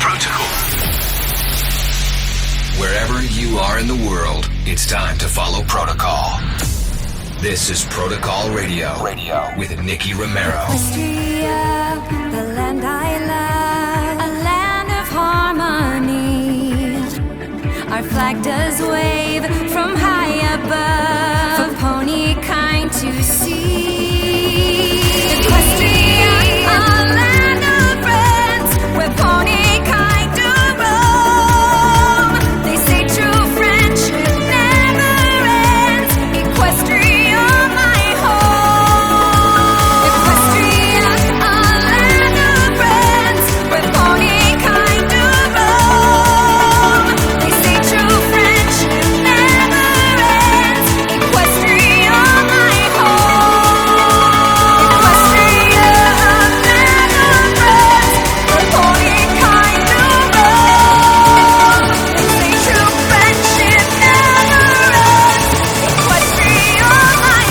Protocol. Wherever you are in the world, it's time to follow protocol. This is Protocol Radio with Nicky Romero. Austria, the land I love, a land of harmony. Our flag does wave from high above for pony kind to see. Equestria, a land of friends where pony kind do roam. They say true friendship never ends. Equestria, my home. Equestria, a land of friends where pony kind do roam. They say true friendship never ends. Equestria, my home. Equestria, a land of friends where pony kind do roam. They say true friendship never ends. Equestria, my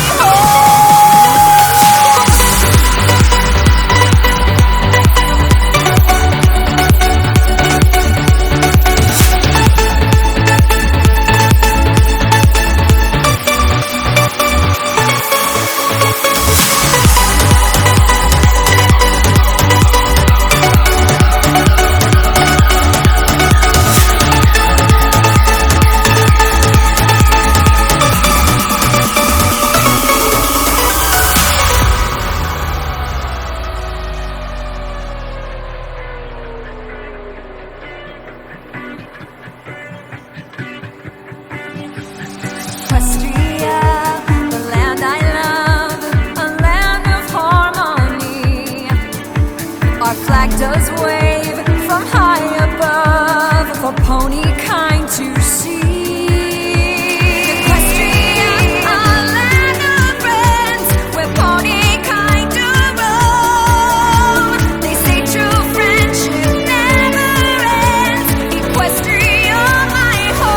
Equestria, the land I love, a land of harmony. Our flag does wave from high above for pony kind to see. Equestria, a land of friends where pony kind do roam. They say true friendship never ends. Equestria, my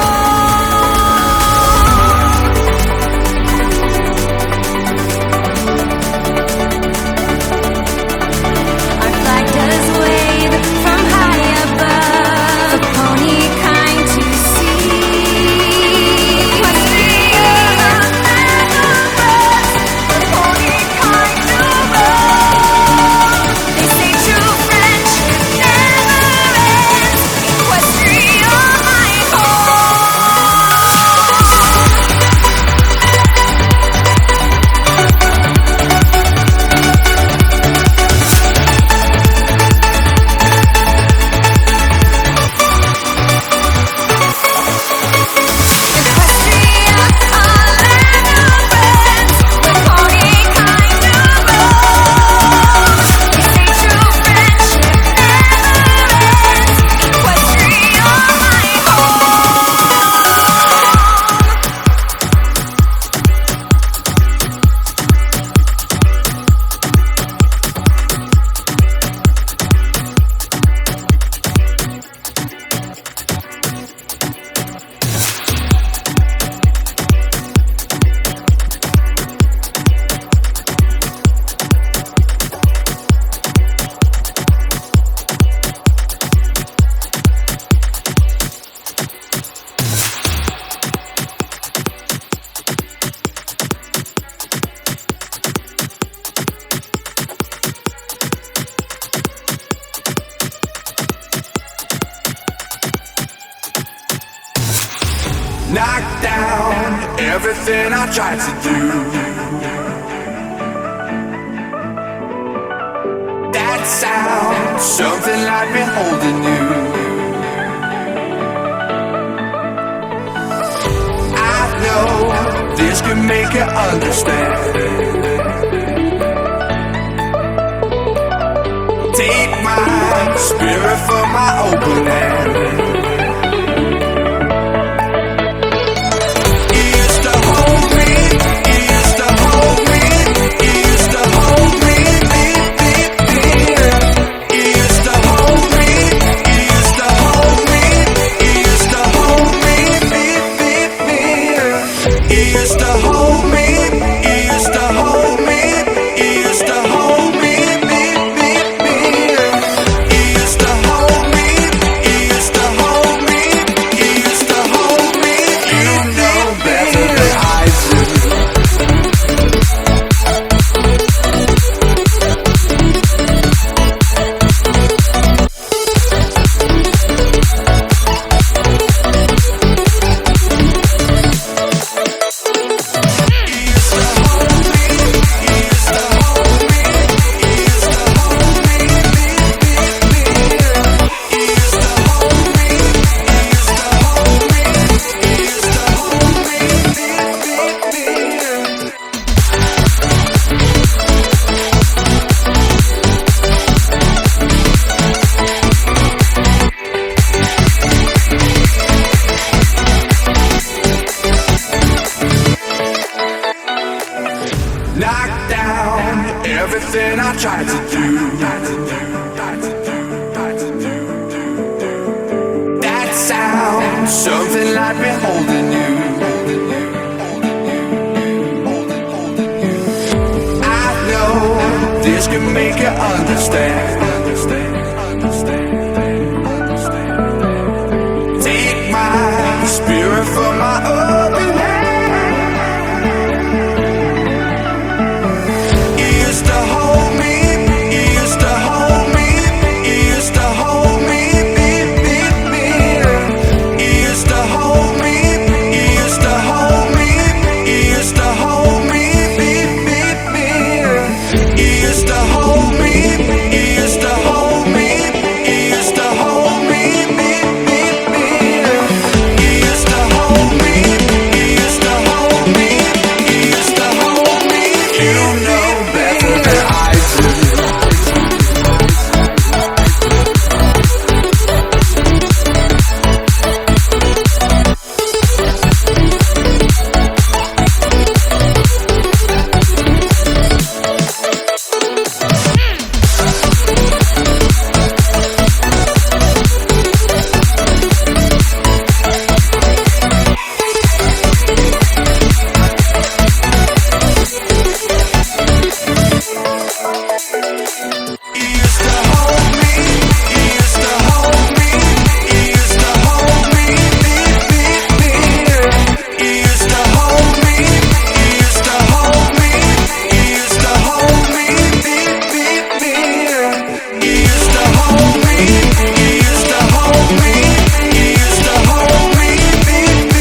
home. Our flag does wave from high above for pony kind to see. Equestria, a land of friends where pony kind do roam. They say true friendship never ends. Equestria, my Equestria, a land of friends where pony kind do roam. They say true friendship never ends. Equestria, my home. Knock down everything I tried to do. That sound, something like me holding you. I know this can make you understand. Take my spirit from my open hand. tried to do. That sound, something like me holding you. I know this can make you understand. Take my spirit from my open hand. You used to hold me, you used to hold me, you used to hold me, me. You used to hold me, you used to hold me, you used to hold me, me. You used to hold me, you used to hold me, you used to hold me, me. You used to hold me, you used to hold me, you used to hold me. You know better than I do. You used to hold me, you used to hold me, you used to hold me, me. You used to hold me, you used to hold me, you used to hold me, me. You used to hold me, you used to hold me, you used to hold me, me.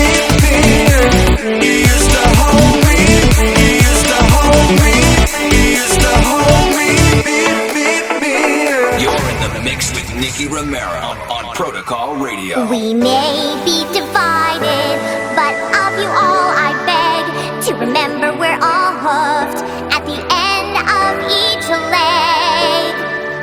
You used to hold me, you used to hold me, you used to hold me, me. You're in the mix with Nicky Romero on Protocol Radio. We may be divided, but of you all I beg to remember we're all hooked at the end of each leg.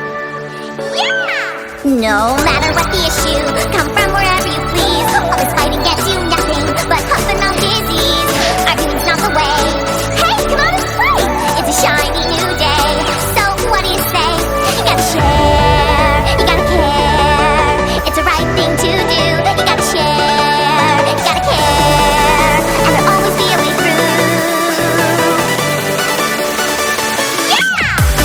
Yeah! No matter what the issue, come from wherever you please. All this fighting gets you nothing but huffing on disease. Arguing's not the way. Hey, come on and play. It's a shiny new day. So what do you say? You gotta share, you gotta care. It's the right thing to do. You gotta share, you gotta care, and there'll always be a way through. Yeah!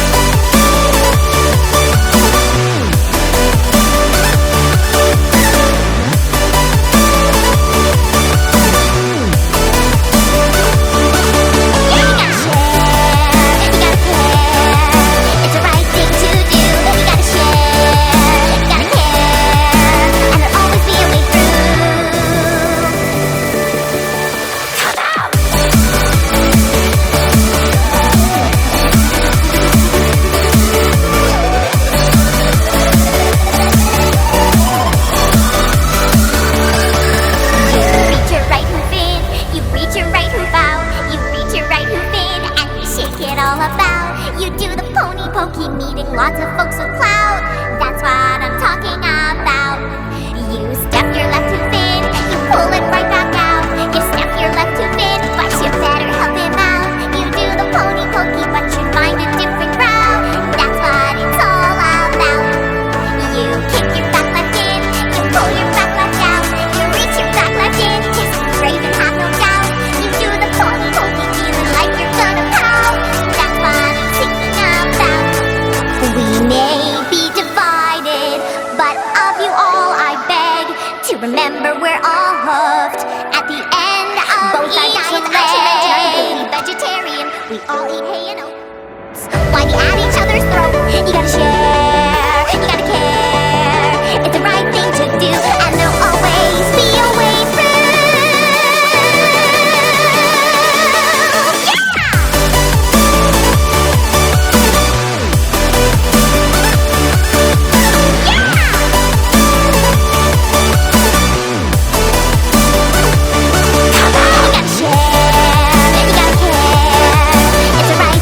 Lots of folks with clout, that's what I'm talking about. You step your left too thin, you pull it right back out. You step your left too thin, but you better help him out. You do the pony pokey, but you find a different route. That's what it's all about. You kick your back left in, you pull your back left out. You reach your back left in, kiss and brave and have no doubt. You do the pony pokey, feeling like you're gonna pout. That's what I'm thinking about. We may be divided, but of you all I beg to remember we're all hooked at the end of both each leg. Vegetarian, we all eat hay and oats. Why be at each other's throat? You gotta share, you gotta care. It's the right thing to do, and there'll always be a way through. You gotta share, you gotta care. It's the right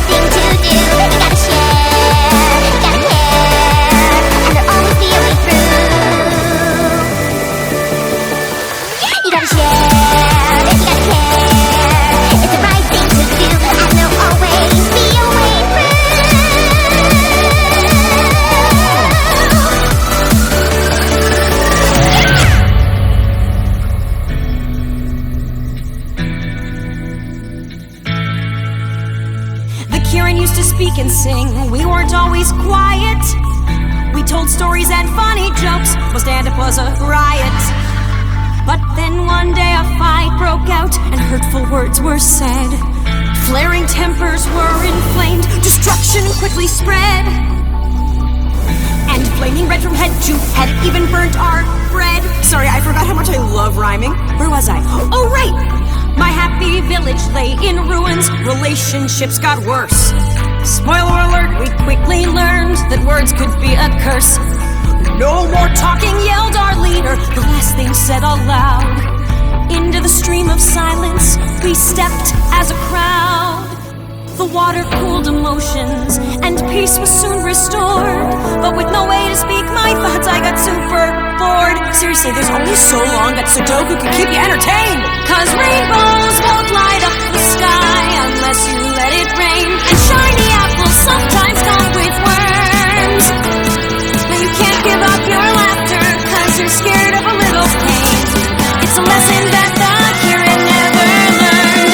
to speak and sing. We weren't always quiet. We told stories and funny jokes. My stand-up was a riot. But then one day a fight broke out and hurtful words were said. Flaring tempers were inflamed. Destruction quickly spread. And flaming red from head to head even burnt our bread. Sorry, I forgot how much I love rhyming. Where was I? Oh, right! My happy village lay in ruins. Relationships got worse. Spoiler alert, we quickly learned that words could be a curse. No more talking, yelled our leader, the last thing said aloud. Into the stream of silence, we stepped as a crowd. The water cooled emotions, and peace was soon restored. But with no way to speak my thoughts, I got super bored. Seriously, there's only so long that Sudoku can keep you entertained. 'Cause rainbows won't light up the sky unless you let it rain. And shiny apples sometimes come with worms. Now you can't give up your laughter 'cause you're scared of a little pain. It's a lesson that the Kirin never learned.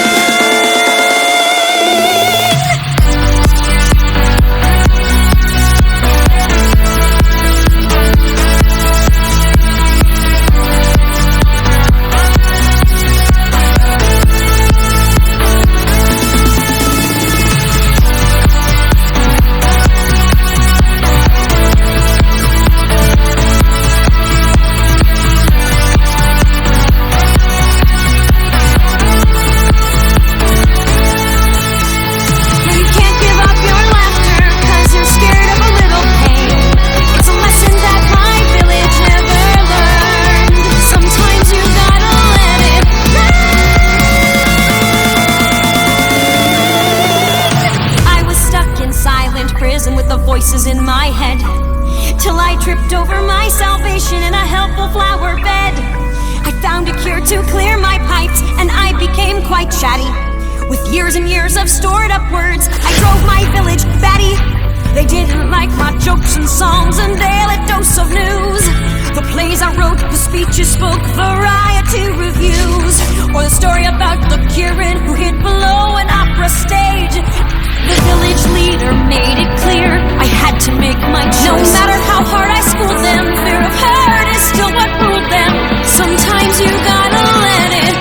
Voices in my head, till I tripped over my salvation in a helpful flower bed. I found a cure to clear my pipes, and I became quite chatty. With years and years of stored up words, I drove my village batty. They didn't like my jokes and songs and daily dose of news. The plays I wrote, the speeches spoke, variety reviews, or the story about the Kirin who hid below an opera stage. The village leader made it clear I had to make my choice. No matter how hard I schooled them, fear of hurt is still what ruled them. Sometimes you gotta let it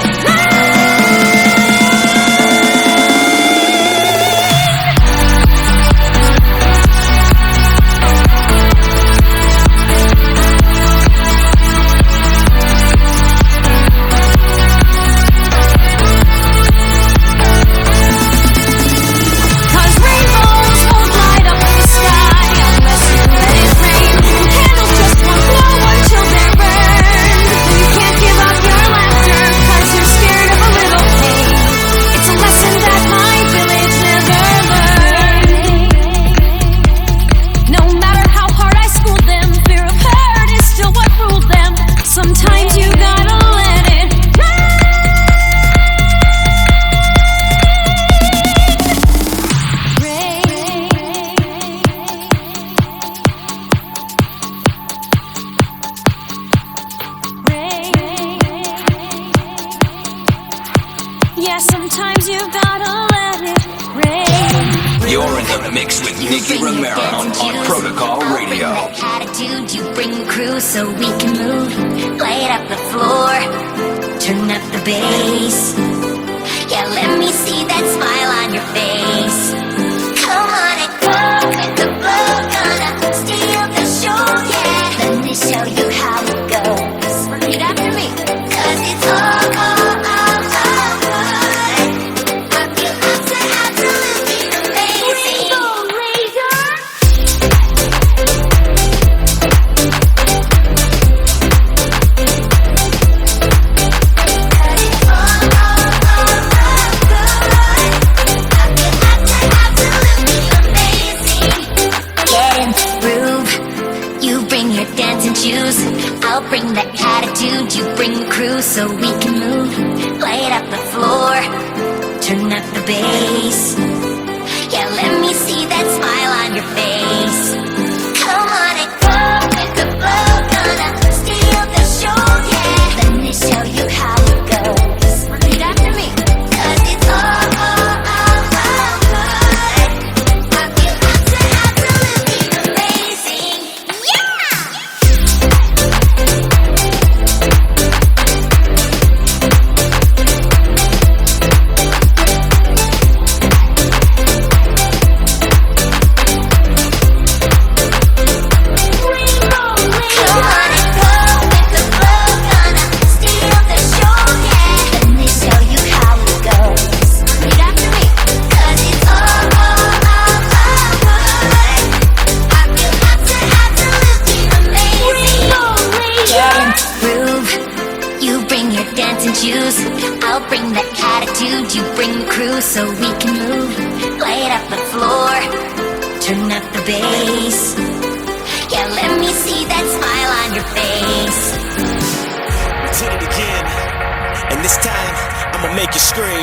so we can move. Light up the floor, turn up the bass. Yeah, let me see that smile on your face. Come on and go with the flow, gonna steal the show, yeah. Let me show you how it goes. Repeat after me. 'Cause it's all good. I feel absolutely amazing. I'll bring that attitude, you bring the crew so we can move. Light up the floor, turn up the bass. Yeah, let me see that smile on your face. Come on and go with the flow, gonna steal the show, yeah. Let me show you how it goes. Repeat after me. 'Cause it's all good. I I'll bring the attitude, you bring the crew so we can move. Light up the floor, turn up the bass. Yeah, let me see that smile on your face. Did it again, and this time I'ma make you scream.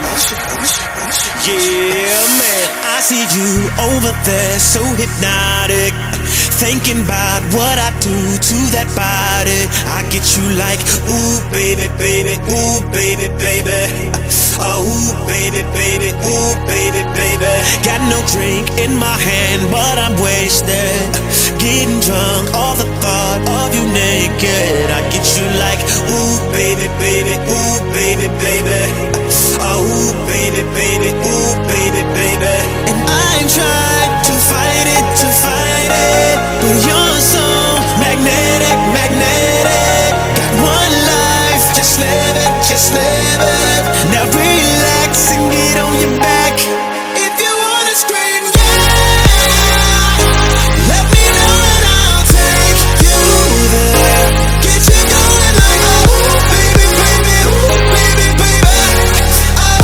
Yeah, man, I see you over there, so hypnotic, thinking about what I do to that body. I get you like, ooh, baby, baby, ooh, baby, baby. Oh, ooh, baby, baby, ooh, baby, baby. Got no drink in my hand, but I'm wasted. Getting drunk, all the thought of you naked. I get you like, ooh, baby, baby, ooh, baby, baby. Oh, ooh, baby, baby, ooh, baby, baby. And I ain't tried to fight it, but you're so magnetic, magnetic. Got one life, just live it, just live it. Now relax and get on your back. If you wanna scream, yeah, let me know and I'll take you there. Get you going like, oh, baby, baby, ooh, baby, baby. Oh,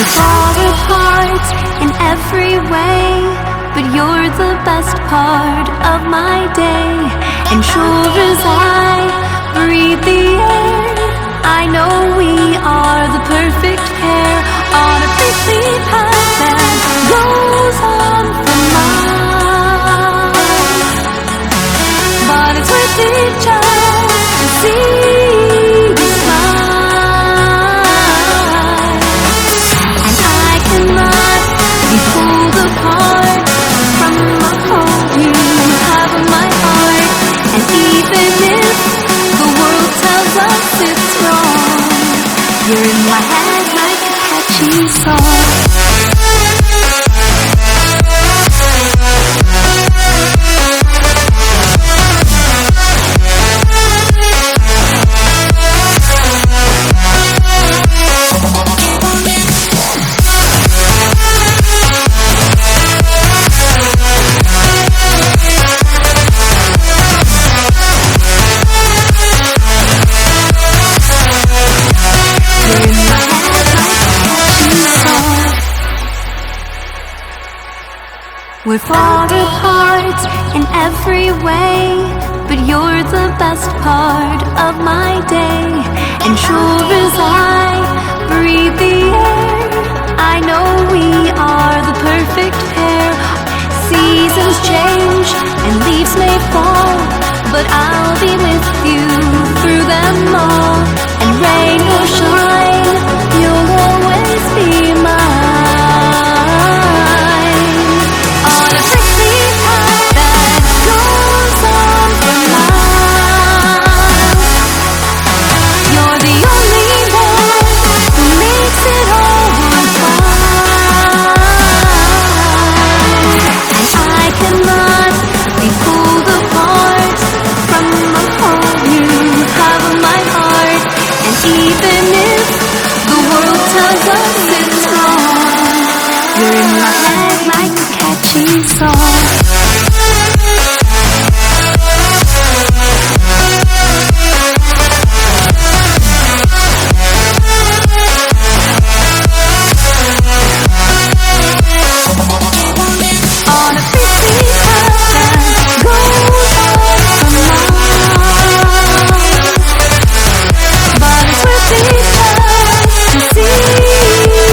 fall apart in every way, but you're the best part of my day. And sure as I breathe the air, I know we are the perfect pair on a prickly path that goes on for miles. But it's worth it just to see you smile. And I cannot be pulled apart from the hold you have in my heart. And even if the world tells us it's wrong, you're in my head like a catchy song. We're far apart in every way, but you're the best part of my day. And sure as I breathe the air, I know we are the perfect pair. Seasons change and leaves may fall, but I'll be with you through them all. And rain or shine, you'll always be mine. On a prickly path that goes on for miles, you're the only one who makes it all worthwhile. And I cannot be pulled apart from the hold you have in my heart. And even if the world tells us it's wrong, you're in my head like a catchy song. On a prickly path that goes on for miles, but it's worth it just to see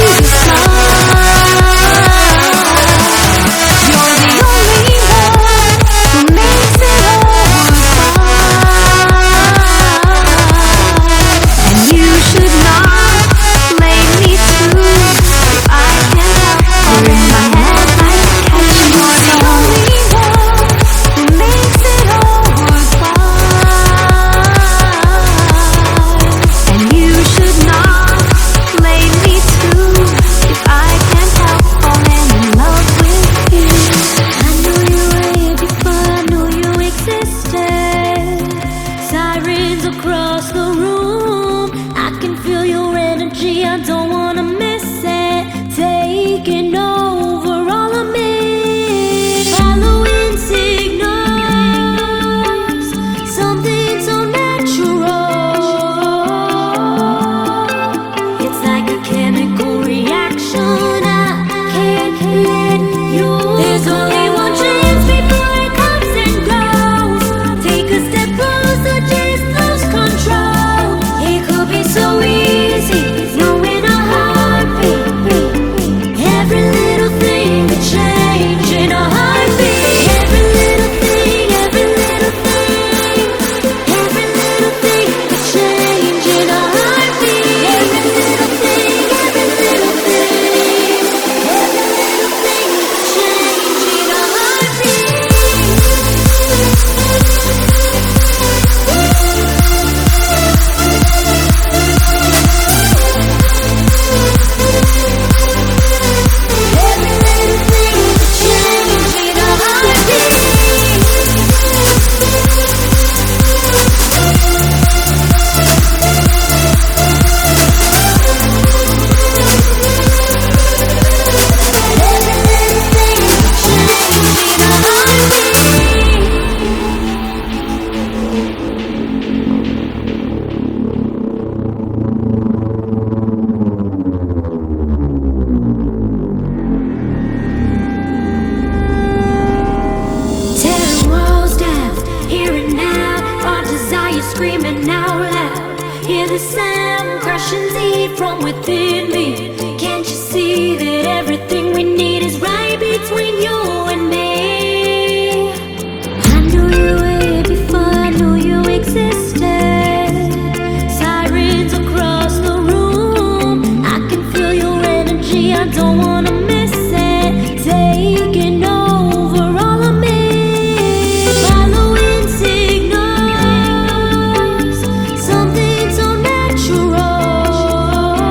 screaming out loud. Hear the sound crushing deep from within me. Can't you see that everything we need is right between you and me? I knew you way before I knew you existed. Sirens across the room, I can feel your energy, I don't wanna miss it. Taking over all of me, following signals, something so natural.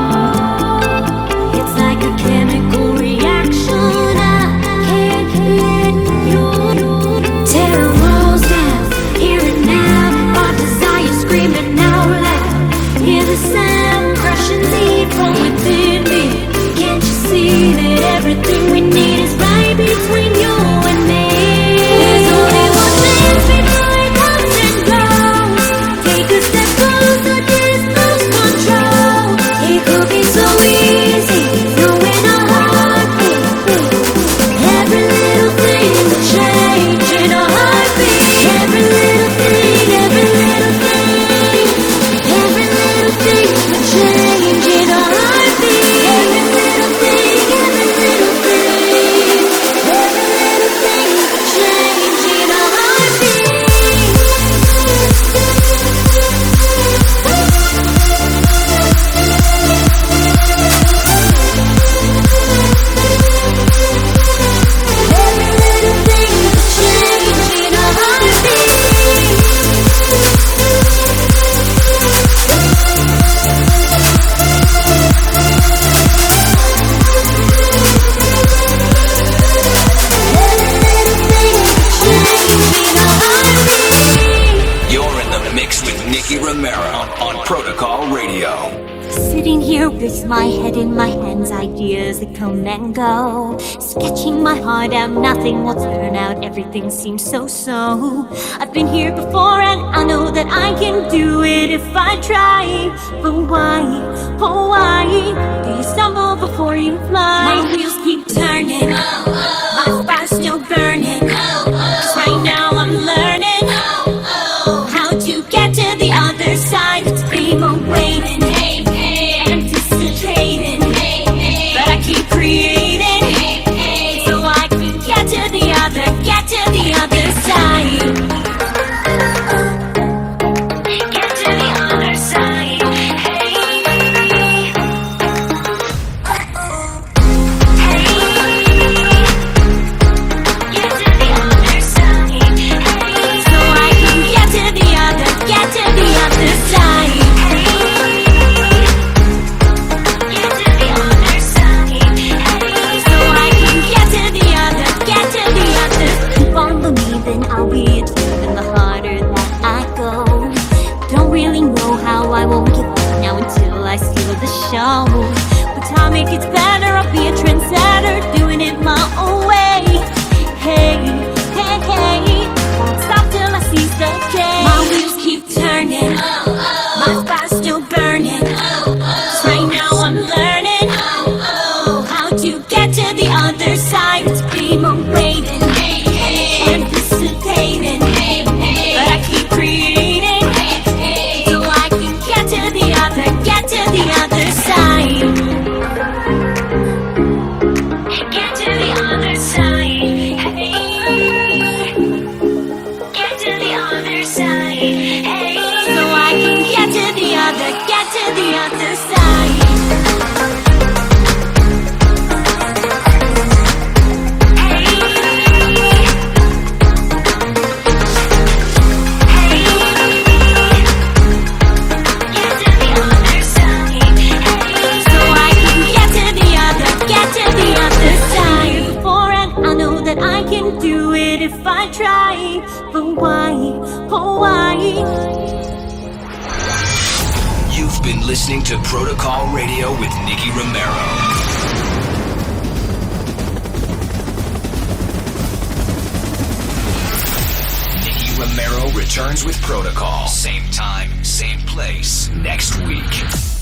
It's like a chemical reaction, I can't let you tear walls down. Here and now, our desire screaming out loud. Hear the sound crushing deep from within me. Can't you see that everything we need is right between you and me? There's only one chance before it comes and goes. Take a step closer, just lose control. It could be so easy, knowing our heartbeat. Every little thing would change in a heartbeat. Every little thing, every little thing. Every little thing would change in a heartbeat. Every little thing, every little thing. Every little thing would change in a heartbeat. Every little thing would change in a heartbeat. You're in the mix with Nicky Romero on Protocol Radio. Sitting here with my head in my hands, ideas that come and go. Sketching my heart out, nothing will turn out, everything seems so. I've been here before and I know that I can do it if I try. But why, oh why, do you stumble before you fly? My wheels keep turning, my fire's still burning. 'Cause right now I'm learning how to get to the other side. It's been waiting, anticipating, but I keep creating, so I can get to the other side. Get to the other side. Hey. Get to the other side. So I can get to the other side. Get to the other side. So I can get to the other. Keep on believing I'll be a demon the harder that I go. Don't really know how I won't give up now until I steal the show. But time it gets better, I'll be a trendsetter, doing it my own way. Hey, won't stop till I seize the day. My wheels keep turning, my fire's still burning. 'Cause right now I'm learning how to get to the other side. It's been waiting, anticipating, but I keep creating, so I can get to the other side. Get to the other side. Get to the other side. So I can get to the other side. Do it if I try, but why, oh why? You've been listening to Protocol Radio with Nicky Romero. Nicky Romero returns with Protocol. Same time, same place, next week.